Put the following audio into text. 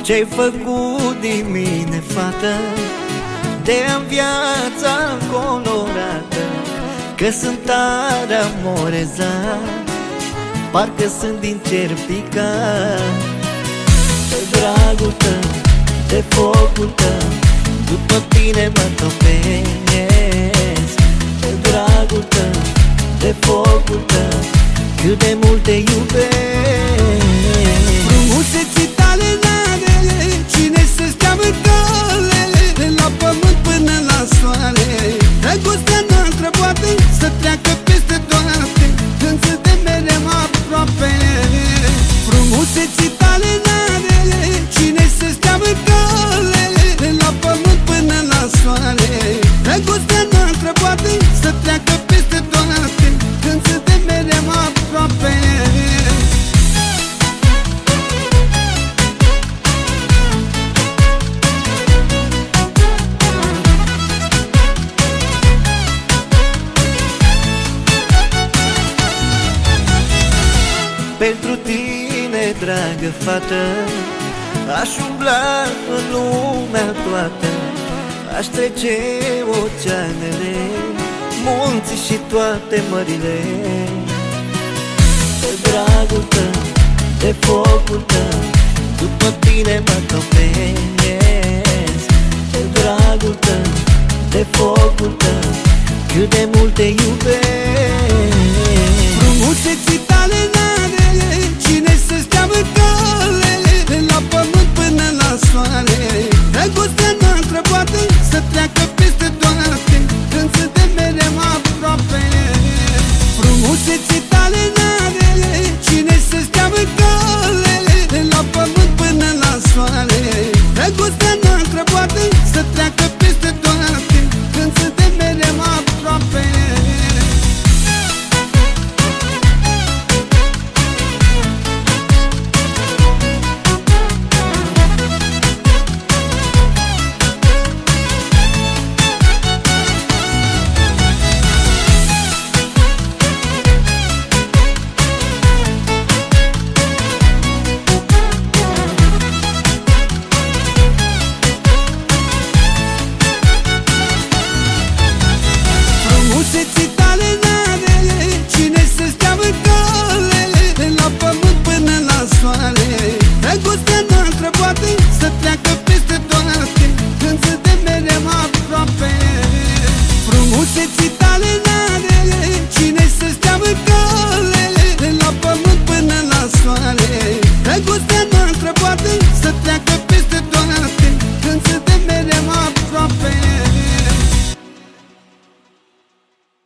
Ce-ai făcut din mine, fată, de-am viața colorată, că sunt tare amorezat, parcă sunt din cer picat. De dragul tău, de focul tău, după tine mă topesc. De dragul tău, de focul tău, cât de mult te iubesc. Frumuseții tale n-are cine să-ți cheamă calele, de la pământ până la soare. Dragostea noastră poate să treacă peste toate, când suntem mereu aproape. Frumuseții tale n-are cine să-ți cheamă calele, de la pământ până la soare. Dragostea noastră poate să treacă peste toate, când suntem mereu aproape. Pentru tine, dragă fată, aș umbla în lumea toată, aș trece oceanele, munții și toate mările. De dragul tău, de focul tău, după tine mă topesc. De dragul tău, de focul tău, cât de mult te iubesc. Frumuseții tale n-are